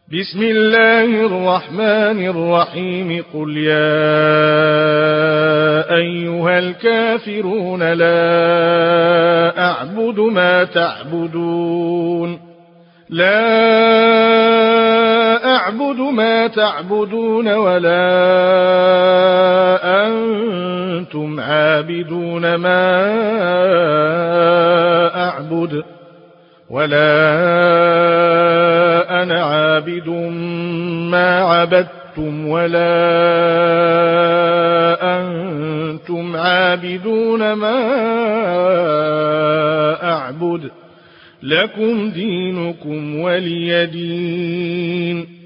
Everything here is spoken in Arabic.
بسم الله الرحمن الرحيم قل يا أيها الكافرون لا أعبد ما تعبدون ولا أنتم عابدون ما أعبد ولا أنا عابد ما عبدتم ولا أنتم عابدون ما أعبد لكم دينكم ولي دين.